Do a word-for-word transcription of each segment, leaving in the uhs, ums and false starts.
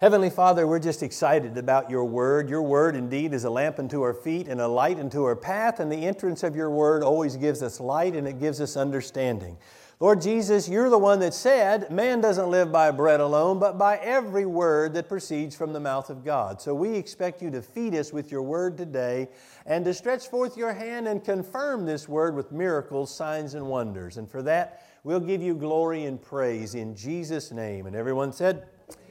Heavenly Father, we're just excited about your word. Your word indeed is a lamp unto our feet and a light unto our path, and the entrance of your word always gives us light and it gives us understanding. Lord Jesus, you're the one that said, man doesn't live by bread alone, but by every word that proceeds from the mouth of God. So we expect you to feed us with your word today and to stretch forth your hand and confirm this word with miracles, signs, and wonders. And for that, we'll give you glory and praise in Jesus' name. And everyone said,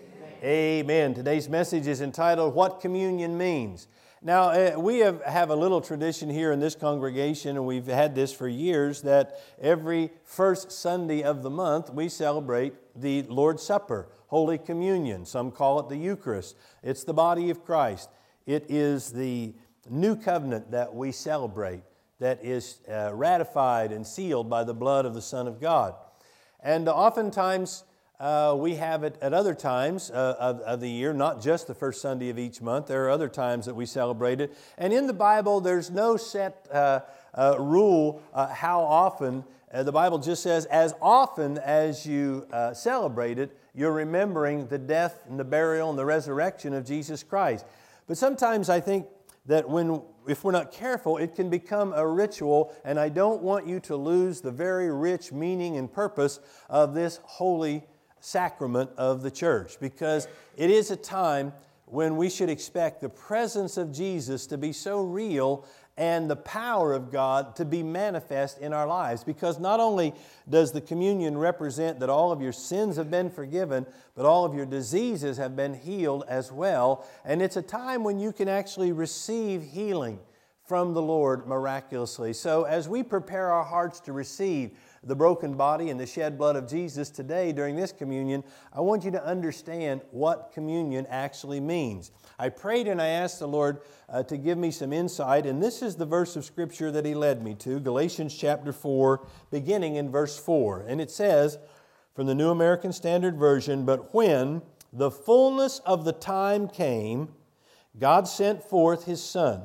Amen. Today's message is entitled, What Communion Means. Now, uh, we have, have a little tradition here in this congregation, and we've had this for years, that every first Sunday of the month we celebrate the Lord's Supper, Holy Communion. Some call it the Eucharist. It's the body of Christ. It is the new covenant that we celebrate that is uh, ratified and sealed by the blood of the Son of God. And oftentimes, Uh, we have it at other times uh, of, of the year, not just the first Sunday of each month. There are other times that we celebrate it. And in the Bible, there's no set uh, uh, rule uh, how often. Uh, the Bible just says, as often as you uh, celebrate it, you're remembering the death and the burial and the resurrection of Jesus Christ. But sometimes I think that when, if we're not careful, it can become a ritual, and I don't want you to lose the very rich meaning and purpose of this holy sacrament of the church, because it is a time when we should expect the presence of Jesus to be so real and the power of God to be manifest in our lives. Because not only does the communion represent that all of your sins have been forgiven, but all of your diseases have been healed as well. And it's a time when you can actually receive healing from the Lord miraculously. So as we prepare our hearts to receive the broken body and the shed blood of Jesus today during this communion, I want you to understand what communion actually means. I prayed and I asked the Lord uh, to give me some insight, and this is the verse of Scripture that He led me to, Galatians chapter four, beginning in verse four. And it says, from the New American Standard Version, "But when the fullness of the time came, God sent forth His Son,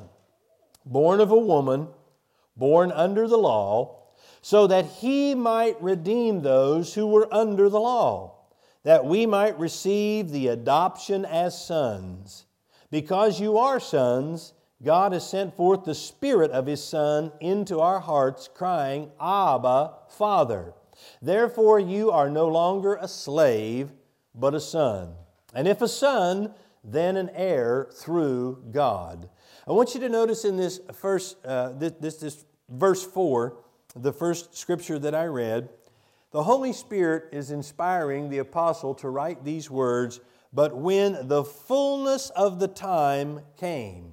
born of a woman, born under the law, so that He might redeem those who were under the law, that we might receive the adoption as sons. Because you are sons, God has sent forth the Spirit of His Son into our hearts, crying, Abba, Father. Therefore you are no longer a slave, but a son. And if a son, then an heir through God." I want you to notice in this first, uh, this, this, this verse four, the first scripture that I read, the Holy Spirit is inspiring the apostle to write these words, "But when the fullness of the time came."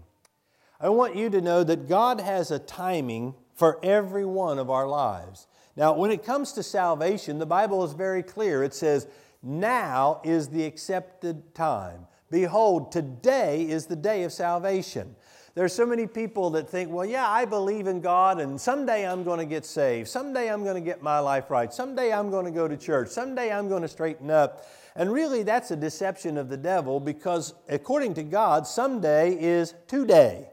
I want you to know that God has a timing for every one of our lives. Now, when it comes to salvation, the Bible is very clear. It says, "Now is the accepted time. Behold, today is the day of salvation." There are so many people that think, well, yeah, I believe in God, and someday I'm going to get saved. Someday I'm going to get my life right. Someday I'm going to go to church. Someday I'm going to straighten up. And really, that's a deception of the devil, because according to God, someday is today.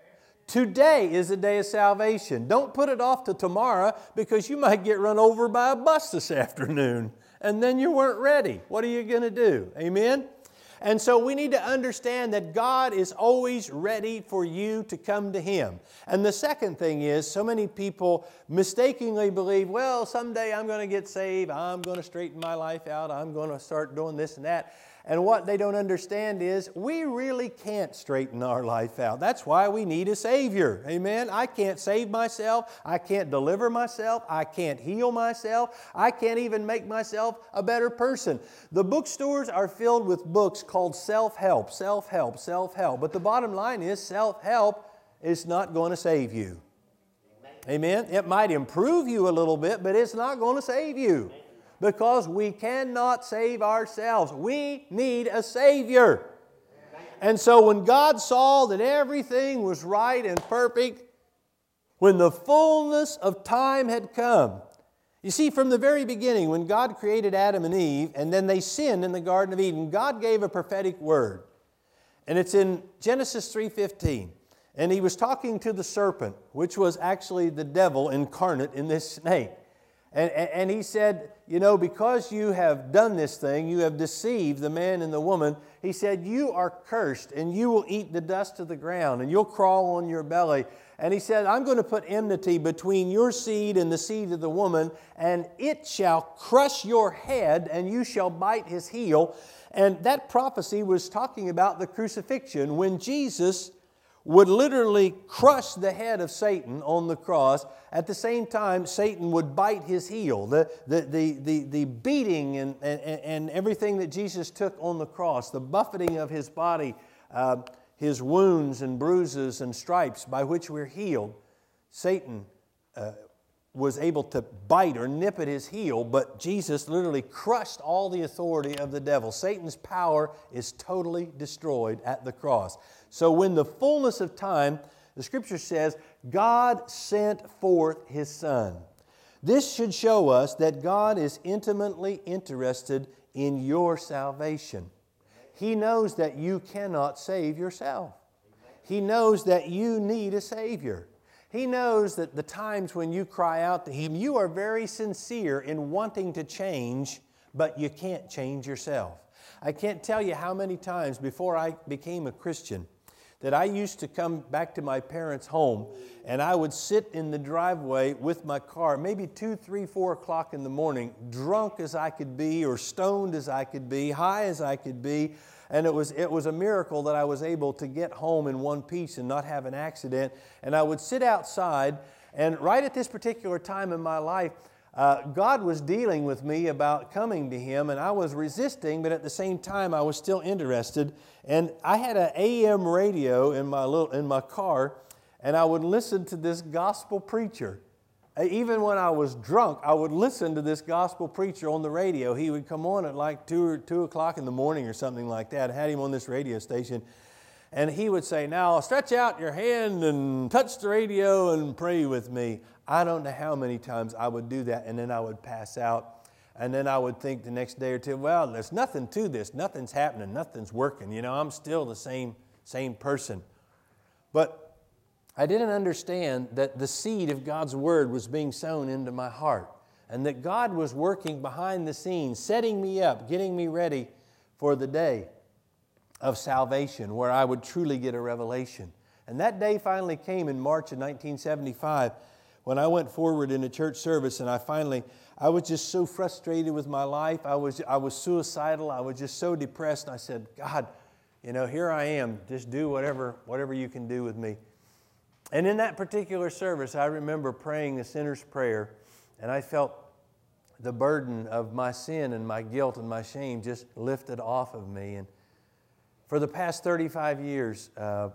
Today is the day of salvation. Don't put it off to tomorrow, because you might get run over by a bus this afternoon, and then you weren't ready. What are you going to do? Amen? And so we need to understand that God is always ready for you to come to Him. And the second thing is, so many people mistakenly believe, well, someday I'm going to get saved, I'm going to straighten my life out, I'm going to start doing this and that. And what they don't understand is we really can't straighten our life out. That's why we need a Savior. Amen? I can't save myself. I can't deliver myself. I can't heal myself. I can't even make myself a better person. The bookstores are filled with books called self-help, self-help, self-help. But the bottom line is self-help is not going to save you. Amen? It might improve you a little bit, but it's not going to save you. Because we cannot save ourselves. We need a Savior. And so when God saw that everything was right and perfect, when the fullness of time had come, you see, from the very beginning, when God created Adam and Eve, and then they sinned in the Garden of Eden, God gave a prophetic word. And it's in Genesis three fifteen. And He was talking to the serpent, which was actually the devil incarnate in this snake. And, and, and he said, you know, because you have done this thing, you have deceived the man and the woman, he said, you are cursed and you will eat the dust of the ground and you'll crawl on your belly. And he said, I'm going to put enmity between your seed and the seed of the woman, and it shall crush your head and you shall bite his heel. And that prophecy was talking about the crucifixion, when Jesus would literally crush the head of Satan on the cross. At the same time, Satan would bite his heel. The, the, the, the, the beating and, and, and everything that Jesus took on the cross, the buffeting of his body, uh, his wounds and bruises and stripes by which we're healed, Satan uh, was able to bite or nip at his heel, but Jesus literally crushed all the authority of the devil. Satan's power is totally destroyed at the cross. So when the fullness of time, the Scripture says, God sent forth His Son. This should show us that God is intimately interested in your salvation. He knows that you cannot save yourself. He knows that you need a Savior. He knows that the times when you cry out to Him, you are very sincere in wanting to change, but you can't change yourself. I can't tell you how many times before I became a Christian that I used to come back to my parents' home and I would sit in the driveway with my car, maybe two, three, four o'clock in the morning, drunk as I could be or stoned as I could be, high as I could be. And it was, it was a miracle that I was able to get home in one piece and not have an accident. And I would sit outside, and right at this particular time in my life, uh, God was dealing with me about coming to Him, and I was resisting, but at the same time I was still interested. And I had an A M radio in my little in my car, and I would listen to this gospel preacher. Even when I was drunk, I would listen to this gospel preacher on the radio. He would come on at like two or two o'clock in the morning or something like that. I had him on this radio station, and he would say, "Now stretch out your hand and touch the radio and pray with me." I don't know how many times I would do that, and then I would pass out, and then I would think the next day or two, "Well, there's nothing to this. Nothing's happening. Nothing's working. You know, I'm still the same same person." But I didn't understand that the seed of God's Word was being sown into my heart, and that God was working behind the scenes, setting me up, getting me ready for the day of salvation where I would truly get a revelation. And that day finally came in March of nineteen seventy-five when I went forward in a church service, and I finally, I was just so frustrated with my life. I was, I was suicidal. I was just so depressed. And I said, "God, you know, here I am. Just do whatever, whatever you can do with me." And in that particular service, I remember praying the sinner's prayer, and I felt the burden of my sin and my guilt and my shame just lifted off of me. And for the past thirty-five years, uh,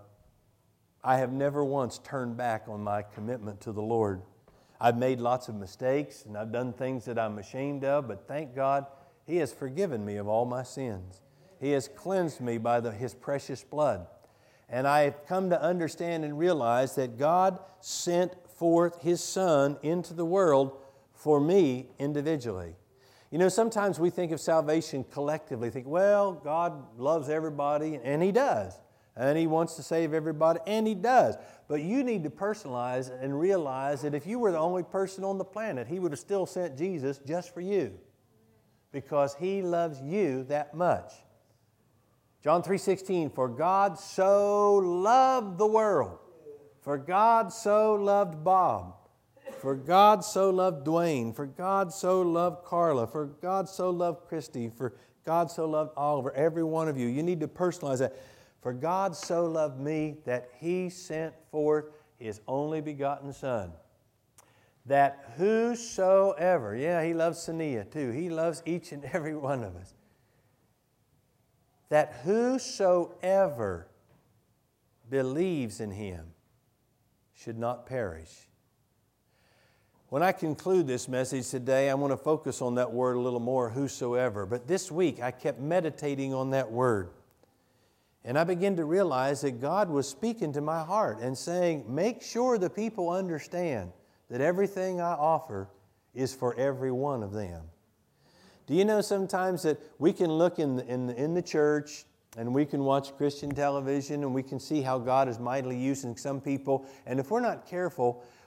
I have never once turned back on my commitment to the Lord. I've made lots of mistakes, and I've done things that I'm ashamed of, but thank God, He has forgiven me of all my sins. He has cleansed me by the, His precious blood. And I have come to understand and realize that God sent forth His Son into the world for me individually. You know, sometimes we think of salvation collectively, think, well, God loves everybody, and He does. And He wants to save everybody, and He does. But you need to personalize and realize that if you were the only person on the planet, He would have still sent Jesus just for you, because He loves you that much. John three sixteen, "For God so loved the world." For God so loved Bob. For God so loved Dwayne. For God so loved Carla. For God so loved Christy. For God so loved Oliver. Every one of you. You need to personalize that. For God so loved me that He sent forth His only begotten Son, that whosoever, yeah, He loves Sania too. He loves each and every one of us. That whosoever believes in Him should not perish. When I conclude this message today, I want to focus on that word a little more, whosoever. But this week, I kept meditating on that word. And I began to realize that God was speaking to my heart and saying, make sure the people understand that everything I offer is for every one of them. Do you know sometimes that we can look in the, in the, in the church and we can watch Christian television and we can see how God is mightily using some people, and if we're not careful,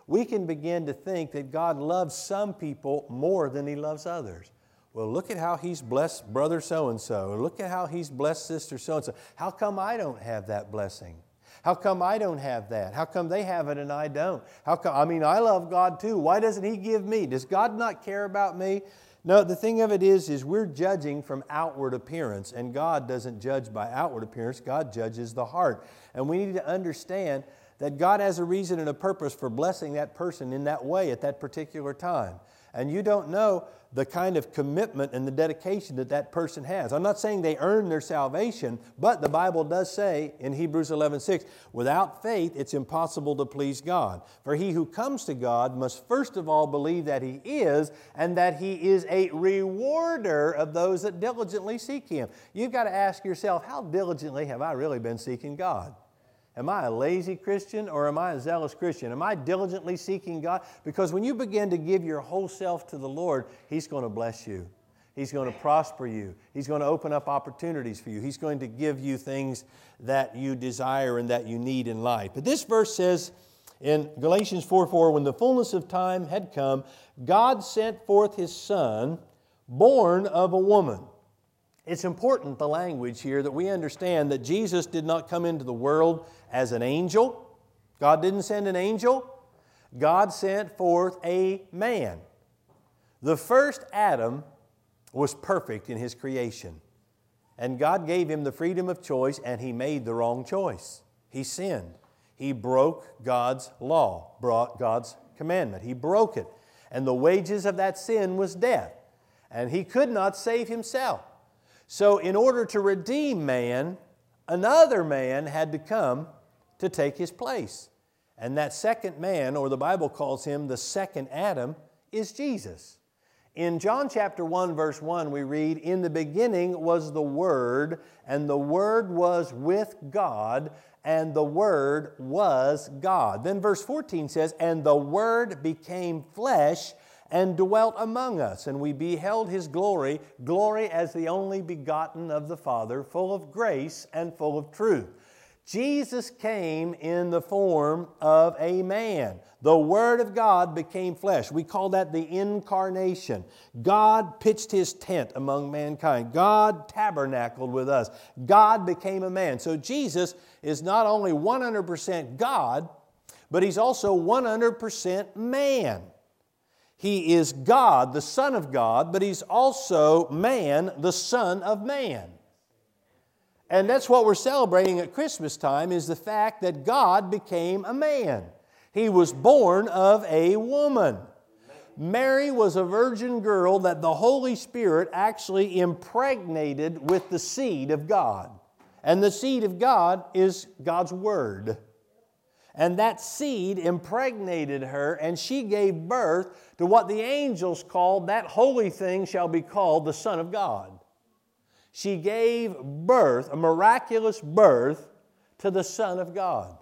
we can begin to think that God loves some people more than He loves others. Well, look at how He's blessed brother so-and-so. Look at how He's blessed sister so-and-so. How come I don't have that blessing? How come I don't have that? How come they have it and I don't? How come, I mean, I love God too. Why doesn't He give me? Does God not care about me? No, the thing of it is, is we're judging from outward appearance, and God doesn't judge by outward appearance. God judges the heart. And we need to understand that God has a reason and a purpose for blessing that person in that way at that particular time. And you don't know the kind of commitment and the dedication that that person has. I'm not saying they earn their salvation, but the Bible does say in Hebrews eleven six, without faith it's impossible to please God. For he who comes to God must first of all believe that He is, and that He is a rewarder of those that diligently seek Him. You've got to ask yourself, how diligently have I really been seeking God? Am I a lazy Christian or am I a zealous Christian? Am I diligently seeking God? Because when you begin to give your whole self to the Lord, He's going to bless you. He's going to prosper you. He's going to open up opportunities for you. He's going to give you things that you desire and that you need in life. But this verse says in Galatians four four, when the fullness of time had come, God sent forth His Son, born of a woman. It's important, the language here, that we understand that Jesus did not come into the world as an angel. God didn't send an angel. God sent forth a man. The first Adam was perfect in his creation. And God gave him the freedom of choice, and he made the wrong choice. He sinned. He broke God's law, brought God's commandment. He broke it. And the wages of that sin was death. And he could not save himself. So in order to redeem man, another man had to come to take his place. And that second man, or the Bible calls him the second Adam, is Jesus. In John chapter one, verse one, we read, in the beginning was the Word, and the Word was with God, and the Word was God. Then verse fourteen says, and the Word became flesh and dwelt among us, and we beheld His glory, glory as the only begotten of the Father, full of grace and full of truth. Jesus came in the form of a man. The Word of God became flesh. We call that the incarnation. God pitched His tent among mankind. God tabernacled with us. God became a man. So Jesus is not only one hundred percent God, but He's also one hundred percent man. He is God, the Son of God, but He's also man, the Son of man. And that's what we're celebrating at Christmas time, is the fact that God became a man. He was born of a woman. Mary was a virgin girl that the Holy Spirit actually impregnated with the seed of God. And the seed of God is God's Word. And that seed impregnated her, and she gave birth to what the angels called, that holy thing shall be called the Son of God. She gave birth, a miraculous birth, to the Son of God.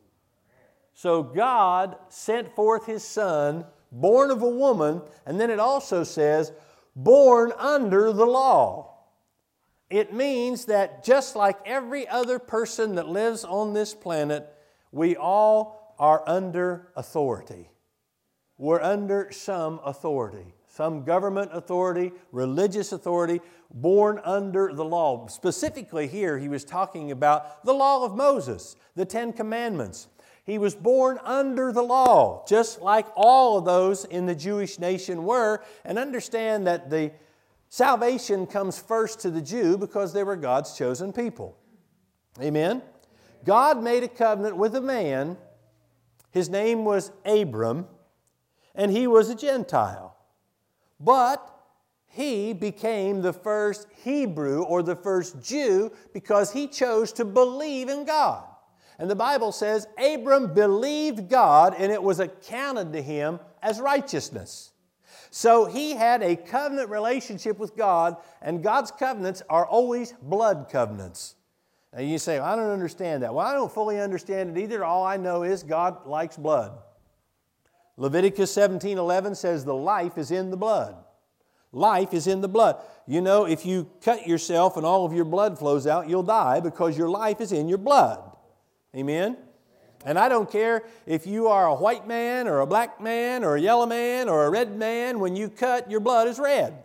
So God sent forth His Son, born of a woman, and then it also says, born under the law. It means that just like every other person that lives on this planet, we all are under authority. We're under some authority, some government authority, religious authority, born under the law. Specifically here, he was talking about the law of Moses, the Ten Commandments. He was born under the law, just like all of those in the Jewish nation were. And understand that the salvation comes first to the Jew because they were God's chosen people. Amen? God made a covenant with a man. His name was Abram, and he was a Gentile. But he became the first Hebrew, or the first Jew, because he chose to believe in God. And the Bible says Abram believed God, and it was accounted to him as righteousness. So he had a covenant relationship with God, and God's covenants are always blood covenants. Now you say, well, I don't understand that. Well, I don't fully understand it either. All I know is God likes blood. Leviticus seventeen eleven says the life is in the blood. Life is in the blood. You know, if you cut yourself and all of your blood flows out, you'll die because your life is in your blood. Amen? And I don't care if you are a white man or a black man or a yellow man or a red man, when you cut, your blood is red.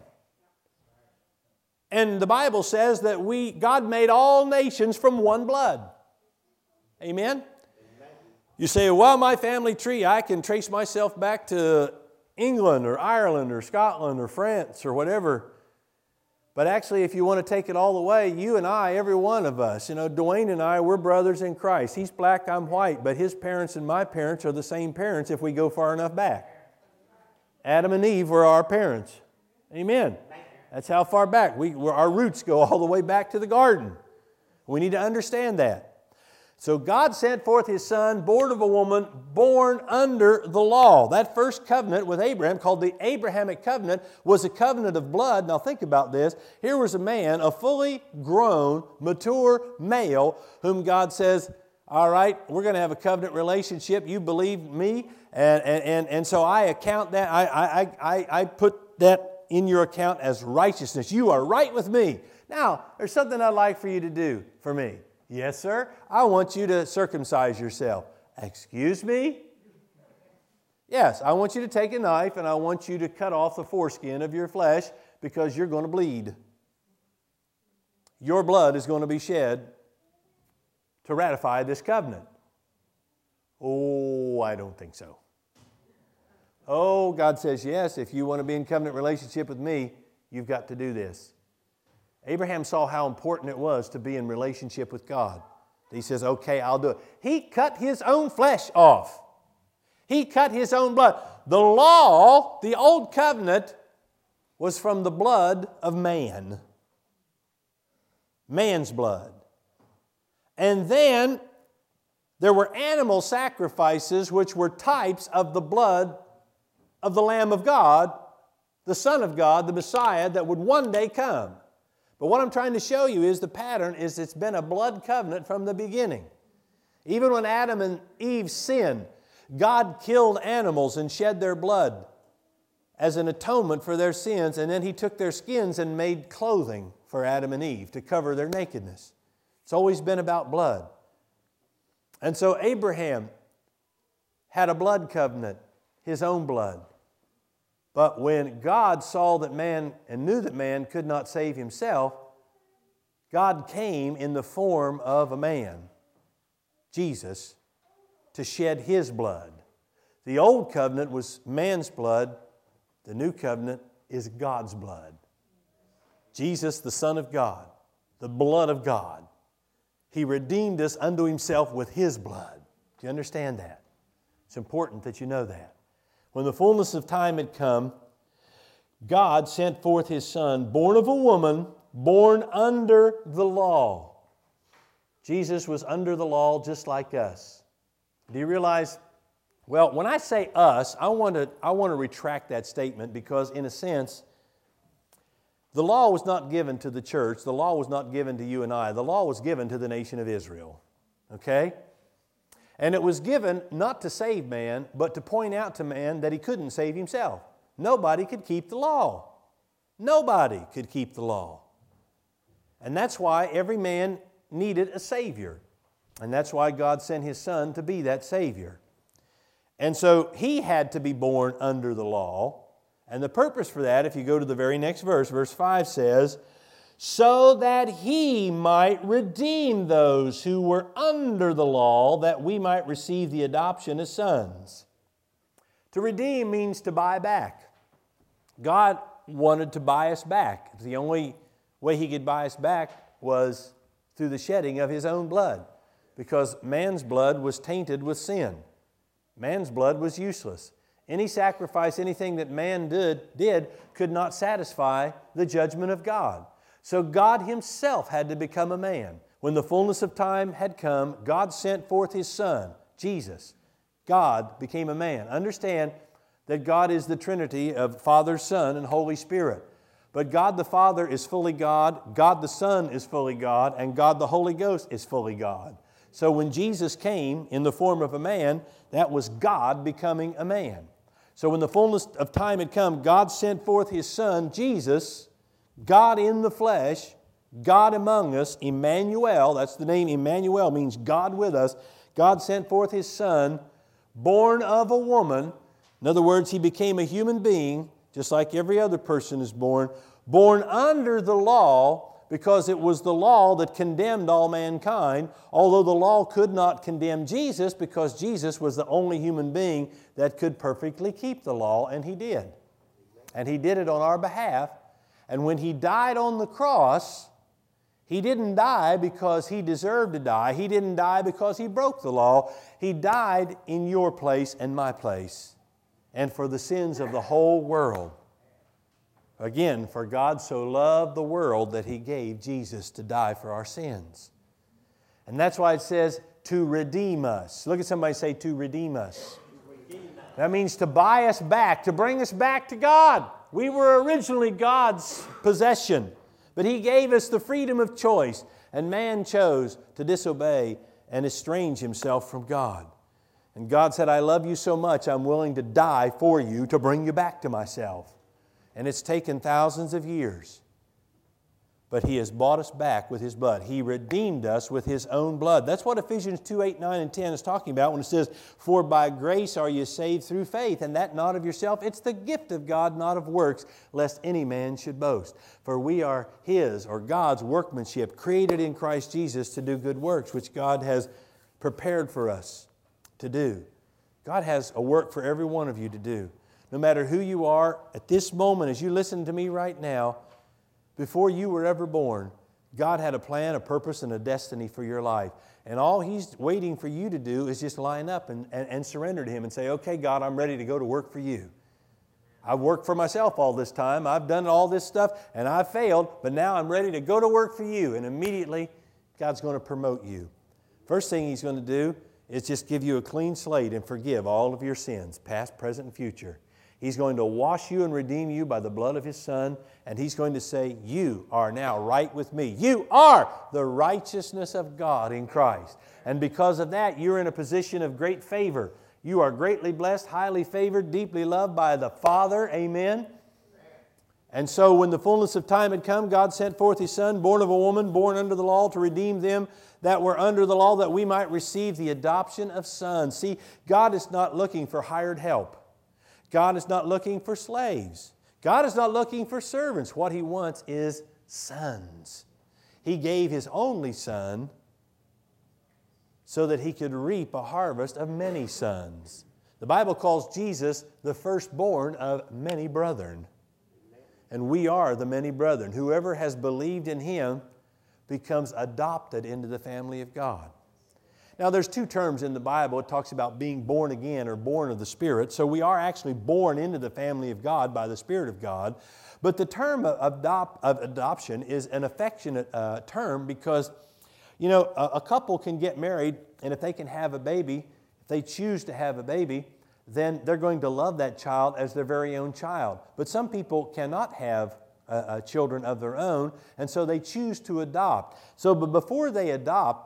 And the Bible says that we, God made all nations from one blood. Amen? Amen? You say, well, my family tree, I can trace myself back to England or Ireland or Scotland or France or whatever. But actually, if you want to take it all the way, you and I, every one of us, you know, Dwayne and I, we're brothers in Christ. He's black, I'm white, but his parents and my parents are the same parents if we go far enough back. Adam and Eve were our parents. Amen. That's how far back. We, our roots go all the way back to the garden. We need to understand that. So God sent forth His Son, born of a woman, born under the law. That first covenant with Abraham, called the Abrahamic covenant, was a covenant of blood. Now think about this. Here was a man, a fully grown, mature male, whom God says, all right, we're going to have a covenant relationship. You believe me, and, and, and, and so I account that, I, I, I, I put that in your account as righteousness. You are right with me. Now, there's something I'd like for you to do for me. Yes, sir. I want you to circumcise yourself. Excuse me? Yes, I want you to take a knife and I want you to cut off the foreskin of your flesh because you're going to bleed. Your blood is going to be shed to ratify this covenant. Oh, I don't think so. Oh, God says, yes, if you want to be in covenant relationship with me, you've got to do this. Abraham saw how important it was to be in relationship with God. He says, okay, I'll do it. He cut his own flesh off. He cut his own blood. The law, the old covenant, was from the blood of man. Man's blood. And then there were animal sacrifices which were types of the blood of the Lamb of God, the Son of God, the Messiah that would one day come. But what I'm trying to show you is the pattern is it's been a blood covenant from the beginning. Even when Adam and Eve sinned, God killed animals and shed their blood as an atonement for their sins, and then He took their skins and made clothing for Adam and Eve to cover their nakedness. It's always been about blood. And so Abraham had a blood covenant, his own blood. But when God saw that man and knew that man could not save himself, God came in the form of a man, Jesus, to shed His blood. The old covenant was man's blood. The new covenant is God's blood. Jesus, the Son of God, the blood of God. He redeemed us unto Himself with His blood. Do you understand that? It's important that you know that. When the fullness of time had come, God sent forth His Son, born of a woman, born under the law. Jesus was under the law just like us. Do you realize? Well, when I say us, I want to, I want to retract that statement because, in a sense, the law was not given to the church. The law was not given to you and I. The law was given to the nation of Israel. Okay? And it was given not to save man, but to point out to man that he couldn't save himself. Nobody could keep the law. Nobody could keep the law. And that's why every man needed a Savior. And that's why God sent His Son to be that Savior. And so He had to be born under the law. And the purpose for that, if you go to the very next verse, verse five says, so that He might redeem those who were under the law, that we might receive the adoption as sons. To redeem means to buy back. God wanted to buy us back. The only way He could buy us back was through the shedding of His own blood, because man's blood was tainted with sin. Man's blood was useless. Any sacrifice, anything that man did, did could not satisfy the judgment of God. So God Himself had to become a man. When the fullness of time had come, God sent forth His Son, Jesus. God became a man. Understand that God is the Trinity of Father, Son, and Holy Spirit. But God the Father is fully God, God the Son is fully God, and God the Holy Ghost is fully God. So when Jesus came in the form of a man, that was God becoming a man. So when the fullness of time had come, God sent forth His Son, Jesus, God in the flesh, God among us, Emmanuel, that's the name Emmanuel, means God with us, God sent forth His Son, born of a woman. In other words, He became a human being, just like every other person is born, born under the law, because it was the law that condemned all mankind, although the law could not condemn Jesus because Jesus was the only human being that could perfectly keep the law, and He did. And He did it on our behalf. And when He died on the cross, He didn't die because He deserved to die. He didn't die because He broke the law. He died in your place and my place, and for the sins of the whole world. Again, for God so loved the world that He gave Jesus to die for our sins. And that's why it says to redeem us. Look at somebody and say, to redeem us. That means to buy us back, to bring us back to God. We were originally God's possession, but He gave us the freedom of choice, and man chose to disobey and estrange himself from God. And God said, I love you so much, I'm willing to die for you to bring you back to myself. And it's taken thousands of years. But He has bought us back with His blood. He redeemed us with His own blood. That's what Ephesians two, eight, nine, and ten is talking about when it says, for by grace are you saved through faith, and that not of yourself. It's the gift of God, not of works, lest any man should boast. For we are His, or God's workmanship, created in Christ Jesus to do good works, which God has prepared for us to do. God has a work for every one of you to do. No matter who you are, at this moment, as you listen to me right now, before you were ever born, God had a plan, a purpose, and a destiny for your life. And all He's waiting for you to do is just line up and, and, and surrender to Him and say, okay, God, I'm ready to go to work for You. I've worked for myself all this time. I've done all this stuff, and I've failed, but now I'm ready to go to work for You. And immediately, God's going to promote you. First thing He's going to do is just give you a clean slate and forgive all of your sins, past, present, and future. He's going to wash you and redeem you by the blood of His Son, and He's going to say, you are now right with Me. You are the righteousness of God in Christ. And because of that, you're in a position of great favor. You are greatly blessed, highly favored, deeply loved by the Father. Amen? And so when the fullness of time had come, God sent forth His Son, born of a woman, born under the law, to redeem them that were under the law, that we might receive the adoption of sons. See, God is not looking for hired help. God is not looking for slaves. God is not looking for servants. What He wants is sons. He gave His only Son so that He could reap a harvest of many sons. The Bible calls Jesus the firstborn of many brethren. And we are the many brethren. Whoever has believed in Him becomes adopted into the family of God. Now, there's two terms in the Bible. It talks about being born again or born of the Spirit. So we are actually born into the family of God by the Spirit of God. But the term of, adopt, of adoption is an affectionate uh, term because, you know, a, a couple can get married, and if they can have a baby, if they choose to have a baby, then they're going to love that child as their very own child. But some people cannot have uh, uh, children of their own, and so they choose to adopt. So but before they adopt,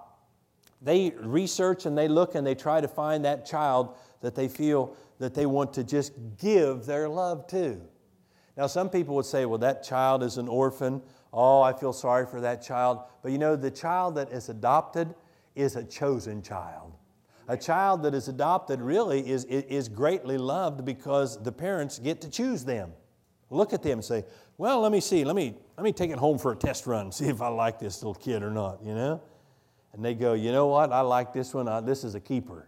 they research and they look and they try to find that child that they feel that they want to just give their love to. Now, some people would say, well, that child is an orphan. Oh, I feel sorry for that child. But you know, the child that is adopted is a chosen child. A child that is adopted really is, is greatly loved because the parents get to choose them. Look at them and say, well, let me see. Let me, let me take it home for a test run and see if I like this little kid or not, you know? And they go, you know what, I like this one, I, this is a keeper.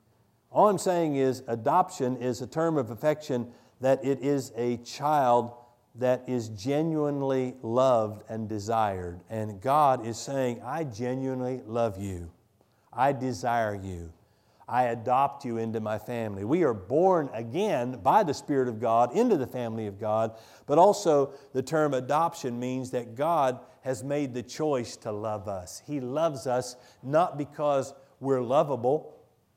All I'm saying is adoption is a term of affection that it is a child that is genuinely loved and desired. And God is saying, I genuinely love you. I desire you. I adopt you into my family. We are born again by the Spirit of God into the family of God, but also the term adoption means that God has made the choice to love us. He loves us not because we're lovable.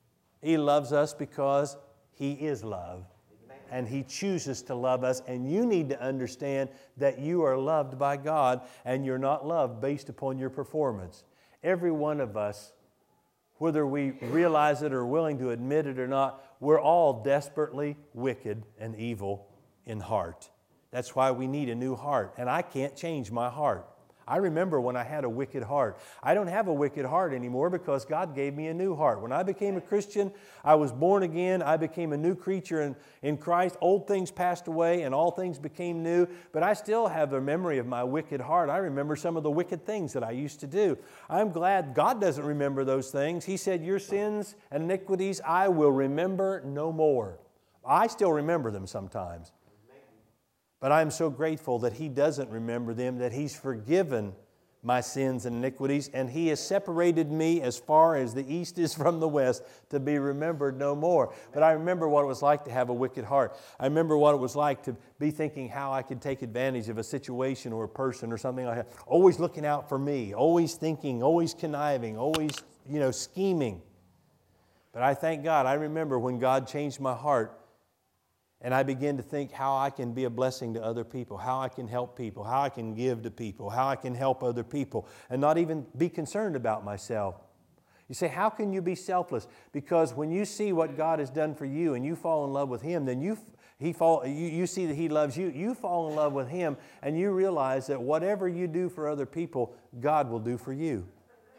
He loves us because He is love. And He chooses to love us. And you need to understand that you are loved by God and you're not loved based upon your performance. Every one of us, whether we realize it or willing to admit it or not, we're all desperately wicked and evil in heart. That's why we need a new heart. And I can't change my heart. I remember when I had a wicked heart. I don't have a wicked heart anymore because God gave me a new heart. When I became a Christian, I was born again. I became a new creature in, in Christ. Old things passed away and all things became new. But I still have the memory of my wicked heart. I remember some of the wicked things that I used to do. I'm glad God doesn't remember those things. He said, your sins and iniquities I will remember no more. I still remember them sometimes. But I'm so grateful that He doesn't remember them, that He's forgiven my sins and iniquities, and He has separated me as far as the east is from the west to be remembered no more. But I remember what it was like to have a wicked heart. I remember what it was like to be thinking how I could take advantage of a situation or a person or something like that. Always looking out for me, always thinking, always conniving, always, you know, scheming. But I thank God. I remember when God changed my heart, and I begin to think how I can be a blessing to other people, how I can help people, how I can give to people, how I can help other people, and not even be concerned about myself. You say, how can you be selfless? Because when you see what God has done for you and you fall in love with Him, then you, he fall, you, you see that He loves you, you fall in love with Him, and you realize that whatever you do for other people, God will do for you.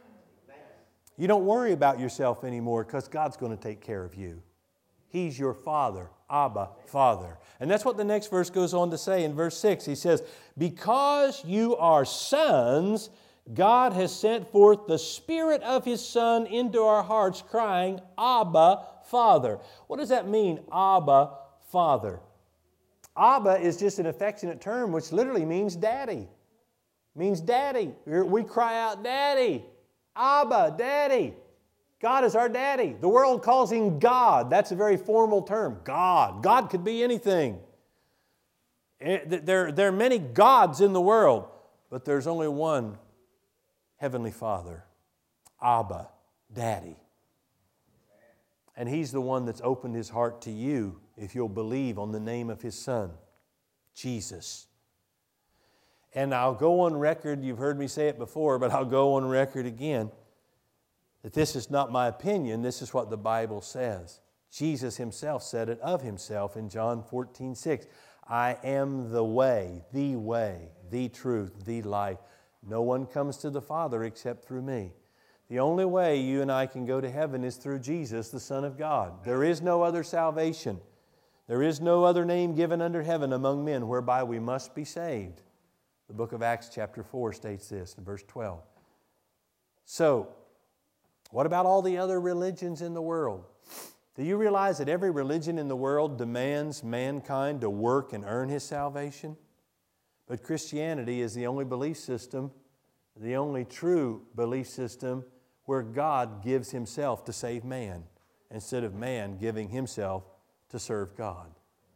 You don't worry about yourself anymore because God's going to take care of you. He's your Father, Abba, Father. And that's what the next verse goes on to say in verse six. He says, because you are sons, God has sent forth the Spirit of His Son into our hearts, crying, Abba, Father. What does that mean, Abba, Father? Abba is just an affectionate term which literally means daddy. It means daddy. We cry out, Daddy, Abba, Daddy. God is our daddy. The world calls Him God. That's a very formal term. God. God could be anything. There, there are many gods in the world, but there's only one Heavenly Father, Abba, Daddy. And He's the one that's opened His heart to you if you'll believe on the name of His Son, Jesus. And I'll go on record, you've heard me say it before, but I'll go on record again, that this is not my opinion, this is what the Bible says. Jesus Himself said it of Himself in John fourteen six. I am the way, the way, the truth, the life. No one comes to the Father except through me. The only way you and I can go to heaven is through Jesus, the Son of God. There is no other salvation. There is no other name given under heaven among men whereby we must be saved. The book of Acts chapter four states this in verse twelve. So, what about all the other religions in the world? Do you realize that every religion in the world demands mankind to work and earn his salvation? But Christianity is the only belief system, the only true belief system where God gives Himself to save man instead of man giving himself to serve God.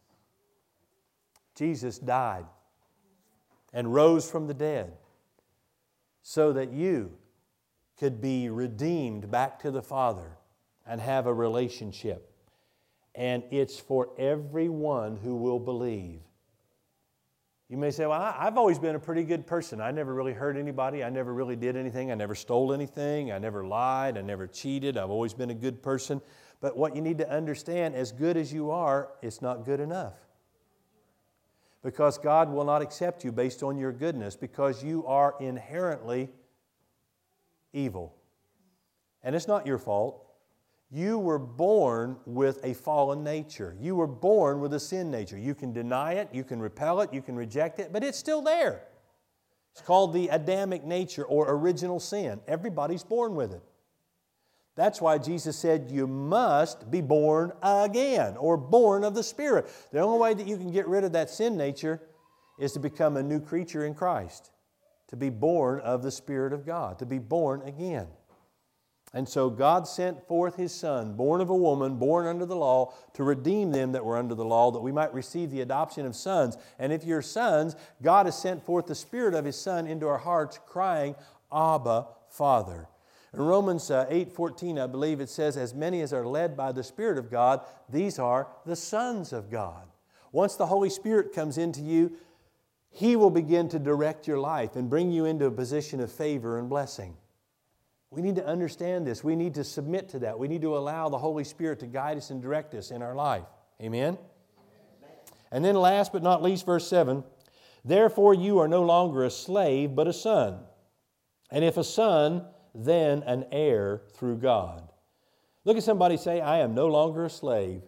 Jesus died and rose from the dead so that you could be redeemed back to the Father and have a relationship. And it's for everyone who will believe. You may say, well, I've always been a pretty good person. I never really hurt anybody. I never really did anything. I never stole anything. I never lied. I never cheated. I've always been a good person. But what you need to understand, as good as you are, it's not good enough. Because God will not accept you based on your goodness, because you are inherently evil. And it's not your fault. You were born with a fallen nature. You were born with a sin nature. You can deny it, you can repel it, you can reject it, but it's still there. It's called the Adamic nature or original sin. Everybody's born with it. That's why Jesus said you must be born again or born of the Spirit. The only way that you can get rid of that sin nature is to become a new creature in Christ, to be born of the Spirit of God, to be born again. And so God sent forth His Son, born of a woman, born under the law, to redeem them that were under the law, that we might receive the adoption of sons. And if you're sons, God has sent forth the Spirit of His Son into our hearts, crying, Abba, Father. In Romans uh, eight fourteen, I believe it says, as many as are led by the Spirit of God, these are the sons of God. Once the Holy Spirit comes into you, He will begin to direct your life and bring you into a position of favor and blessing. We need to understand this. We need to submit to that. We need to allow the Holy Spirit to guide us and direct us in our life. Amen? Amen. And then last but not least, verse seven, Therefore you are no longer a slave, but a son. And if a son, then an heir through God. Look at somebody, say, I am no longer a slave.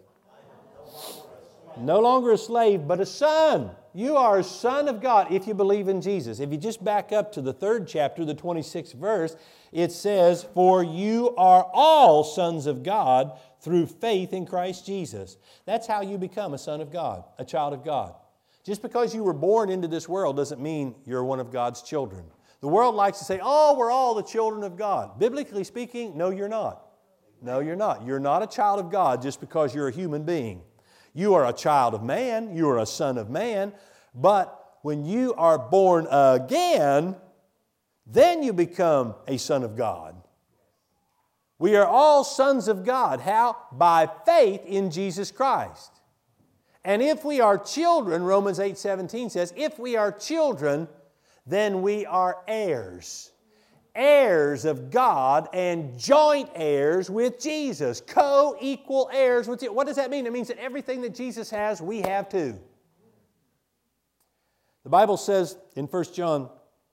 No longer a slave, but a son. You are a son of God if you believe in Jesus. If you just back up to the third chapter, the twenty-sixth verse, it says, for you are all sons of God through faith in Christ Jesus. That's how you become a son of God, a child of God. Just because you were born into this world doesn't mean you're one of God's children. The world likes to say, oh, we're all the children of God. Biblically speaking, no, you're not. No, you're not. You're not a child of God just because you're a human being. You are a child of man. You are a son of man. But when you are born again, then you become a son of God. We are all sons of God. How? By faith in Jesus Christ. And if we are children, Romans eight seventeen says, if we are children, then we are heirs. Heirs of God and joint heirs with Jesus. Co-equal heirs with Jesus. What does that mean? It means that everything that Jesus has, we have too. The Bible says in First John,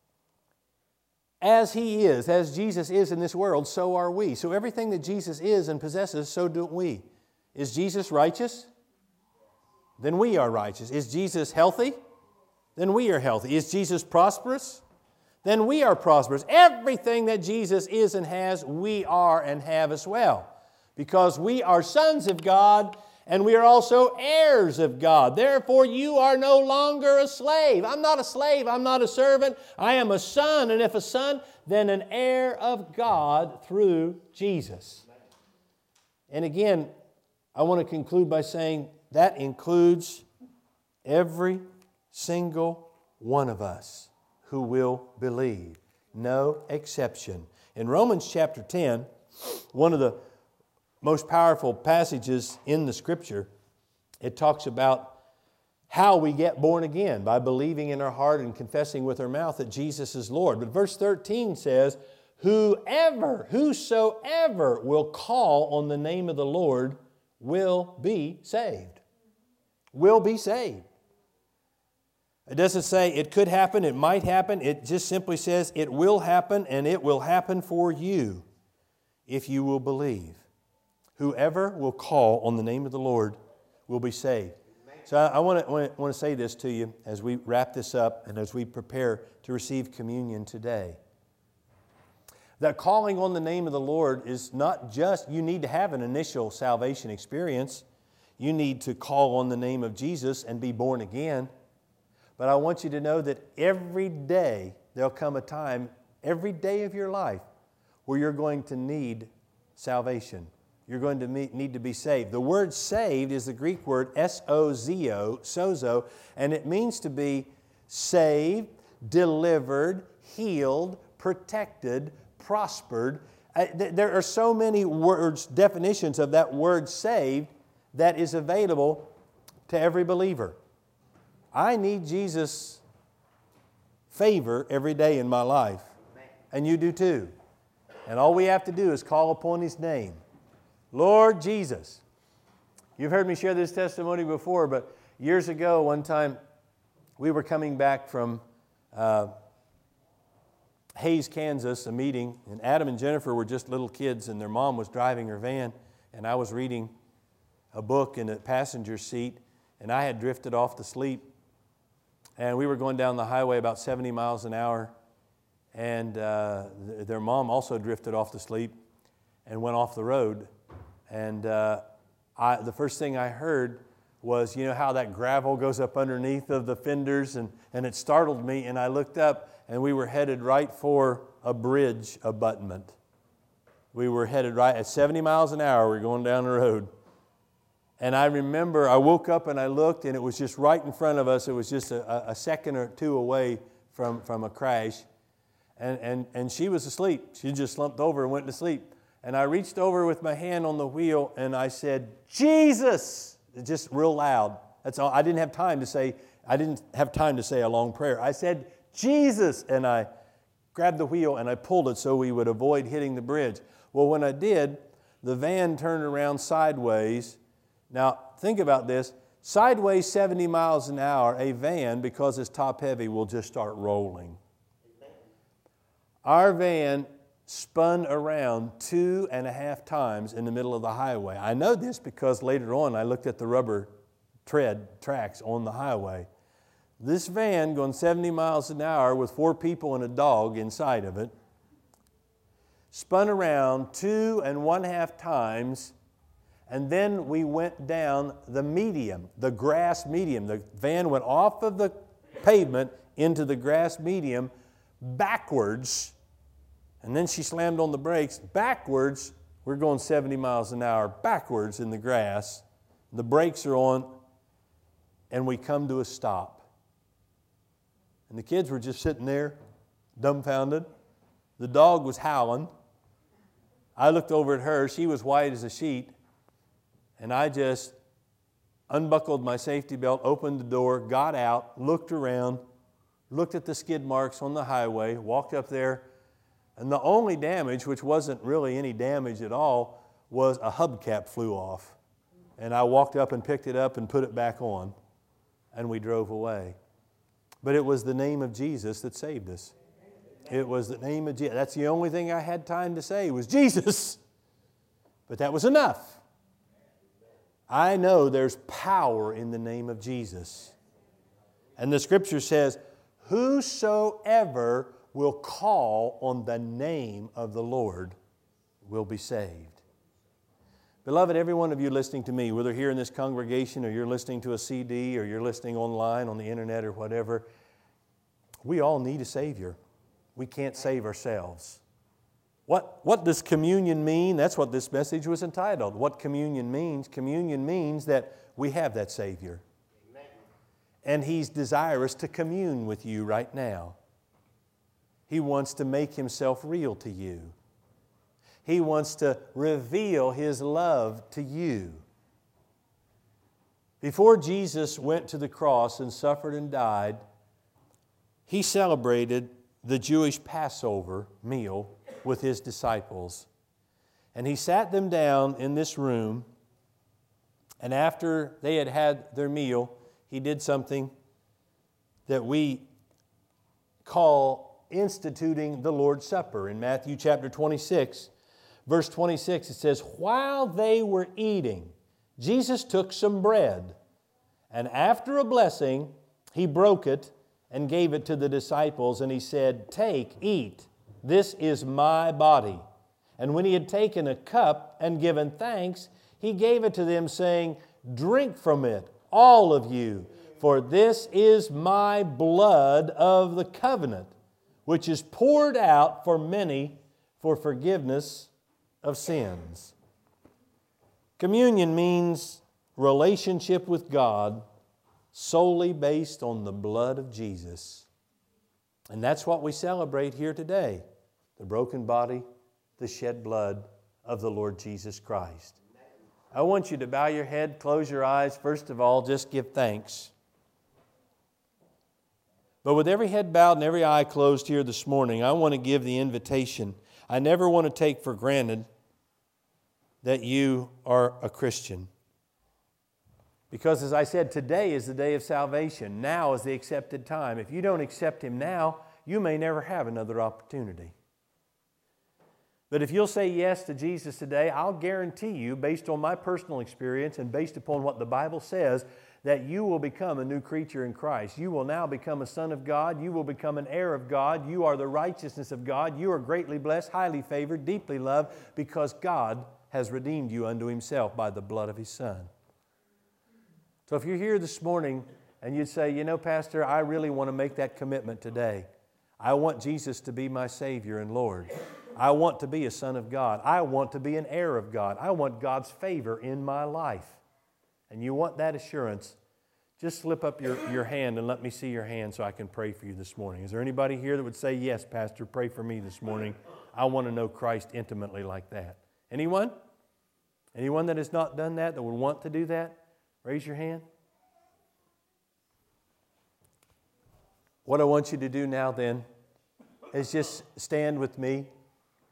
as He is, as Jesus is in this world, so are we. So everything that Jesus is and possesses, so do we. Is Jesus righteous? Then we are righteous. Is Jesus healthy? Then we are healthy. Is Jesus prosperous? Then we are prosperous. Everything that Jesus is and has, we are and have as well. Because we are sons of God and we are also heirs of God. Therefore, you are no longer a slave. I'm not a slave. I'm not a servant. I am a son. And if a son, then an heir of God through Jesus. And again, I want to conclude by saying that includes every single one of us who will believe. No exception. In Romans chapter ten, one of the most powerful passages in the Scripture, it talks about how we get born again by believing in our heart and confessing with our mouth that Jesus is Lord. But verse thirteen says, whoever, whosoever will call on the name of the Lord will be saved. Will be saved. It doesn't say it could happen, it might happen. It just simply says it will happen, and it will happen for you if you will believe. Whoever will call on the name of the Lord will be saved. So I, I want to, want to, want to say this to you as we wrap this up and as we prepare to receive communion today. That calling on the name of the Lord is not just, you need to have an initial salvation experience. You need to call on the name of Jesus and be born again. But I want you to know that every day there'll come a time, every day of your life, where you're going to need salvation. You're going to need to be saved. The word saved is the Greek word S O Z O, sozo, and it means to be saved, delivered, healed, protected, prospered. There are so many words, definitions of that word saved that is available to every believer. I need Jesus' favor every day in my life, and you do too. And all we have to do is call upon His name. Lord Jesus. You've heard me share this testimony before, but years ago, one time, we were coming back from uh, Hays, Kansas, a meeting, and Adam and Jennifer were just little kids, and their mom was driving her van, and I was reading a book in the passenger seat, and I had drifted off to sleep. And we were going down the highway about seventy miles an hour, and uh, th- their mom also drifted off to sleep and went off the road. And uh, I, the first thing I heard was, you know how that gravel goes up underneath of the fenders, and, and it startled me, and I looked up, and we were headed right for a bridge abutment. We were headed right at seventy miles an hour, we were going down the road. And I remember I woke up and I looked, and it was just right in front of us. It was just a, a second or two away from, from a crash. And, and, and she was asleep. She just slumped over and went to sleep. And I reached over with my hand on the wheel and I said, Jesus! Just real loud. That's all. I didn't have time to say, I didn't have time to say a long prayer. I said, Jesus! And I grabbed the wheel and I pulled it so we would avoid hitting the bridge. Well, when I did, the van turned around sideways. Now, think about this. sideways seventy miles an hour, a van, because it's top heavy, will just start rolling. Our van spun around two and a half times in the middle of the highway. I know this because later on I looked at the rubber tread tracks on the highway. This van going seventy miles an hour with four people and a dog inside of it spun around two and one half times, and then we went down the medium, the grass medium. The van went off of the pavement into the grass medium backwards, and then she slammed on the brakes backwards. We're going seventy miles an hour backwards in the grass. The brakes are on, and we come to a stop. And the kids were just sitting there, dumbfounded. The dog was howling. I looked over at her. She was white as a sheet. And I just unbuckled my safety belt, opened the door, got out, looked around, looked at the skid marks on the highway, walked up there. And the only damage, which wasn't really any damage at all, was a hubcap flew off. And I walked up and picked it up and put it back on. And we drove away. But it was the name of Jesus that saved us. It was the name of Jesus. That's the only thing I had time to say was Jesus. But that was enough. I know there's power in the name of Jesus. And the Scripture says, whosoever will call on the name of the Lord will be saved. Beloved, every one of you listening to me, whether here in this congregation or you're listening to a C D or you're listening online on the internet or whatever, we all need a Savior. We can't save ourselves. What, what does communion mean? That's what this message was entitled. What communion means? Communion means that we have that Savior. Amen. And He's desirous to commune with you right now. He wants to make Himself real to you. He wants to reveal His love to you. Before Jesus went to the cross and suffered and died, He celebrated the Jewish Passover meal with His disciples. And He sat them down in this room, and after they had had their meal, He did something that we call instituting the Lord's Supper. In Matthew chapter twenty-six, verse twenty-six, it says, while they were eating, Jesus took some bread, and after a blessing, He broke it and gave it to the disciples, and He said, take, eat. This is my body. And when He had taken a cup and given thanks, He gave it to them, saying, drink from it, all of you, for this is my blood of the covenant, which is poured out for many for forgiveness of sins. Communion means relationship with God solely based on the blood of Jesus. And that's what we celebrate here today. The broken body, the shed blood of the Lord Jesus Christ. I want you to bow your head, close your eyes. First of all, just give thanks. But with every head bowed and every eye closed here this morning, I want to give the invitation. I never want to take for granted that you are a Christian. Because as I said, today is the day of salvation. Now is the accepted time. If you don't accept Him now, you may never have another opportunity. But if you'll say yes to Jesus today, I'll guarantee you, based on my personal experience and based upon what the Bible says, that you will become a new creature in Christ. You will now become a son of God. You will become an heir of God. You are the righteousness of God. You are greatly blessed, highly favored, deeply loved, because God has redeemed you unto Himself by the blood of His Son. So if you're here this morning and you'd say, you know, Pastor, I really want to make that commitment today. I want Jesus to be my Savior and Lord. I want to be a son of God. I want to be an heir of God. I want God's favor in my life. And you want that assurance, just slip up your, your hand and let me see your hand so I can pray for you this morning. Is there anybody here that would say, yes, Pastor, pray for me this morning? I want to know Christ intimately like that. Anyone? Anyone that has not done that, that would want to do that? Raise your hand. What I want you to do now then is just stand with me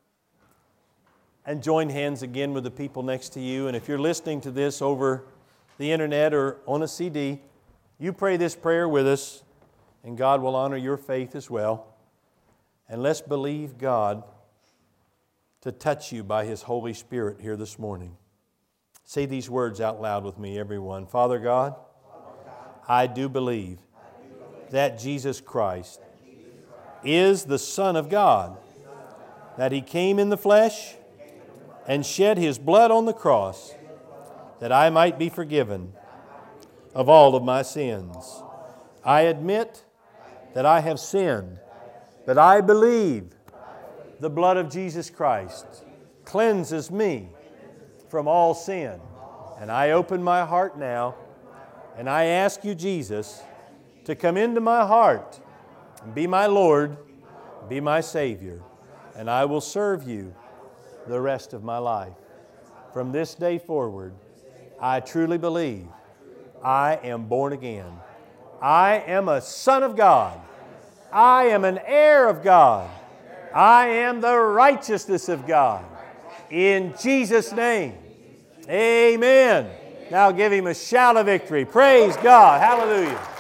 and join hands again with the people next to you. And if you're listening to this over the internet or on a C D, you pray this prayer with us, and God will honor your faith as well. And let's believe God to touch you by His Holy Spirit here this morning. Say these words out loud with me, everyone. Father God, I do believe that Jesus Christ is the Son of God, that He came in the flesh and shed His blood on the cross that I might be forgiven of all of my sins. I admit that I have sinned, but I believe the blood of Jesus Christ cleanses me from all sin. And I open my heart now, and I ask you, Jesus, to come into my heart and be my Lord, be my Savior, and I will serve you the rest of my life. From this day forward, I truly believe I am born again. I am a son of God. I am an heir of God. I am the righteousness of God. In Jesus' name, amen. Now give Him a shout of victory. Praise God. Hallelujah.